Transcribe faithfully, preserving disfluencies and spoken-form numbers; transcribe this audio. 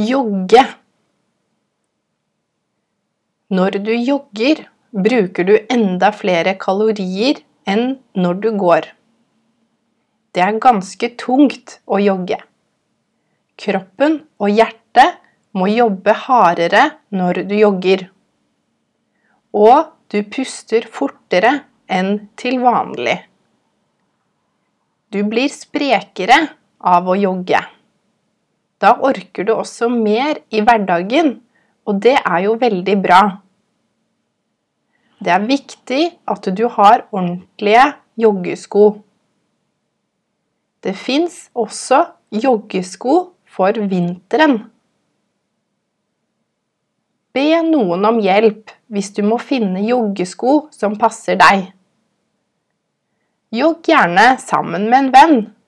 Jogge. Når du jogger, bruker du enda flere kalorier enn når du går. Det er ganske tungt å jogge. Kroppen og hjertet må jobbe hardere når du jogger. Og du puster fortere enn til vanlig. Du blir sprekere av å jogge. Da orker du også mer i hverdagen, og det er jo veldig bra. Det er viktig at du har ordentlige joggesko. Det finnes også joggesko for vinteren. Be noen om hjelp hvis du må finne joggesko som passer deg. Jogg gjerne sammen med en venn.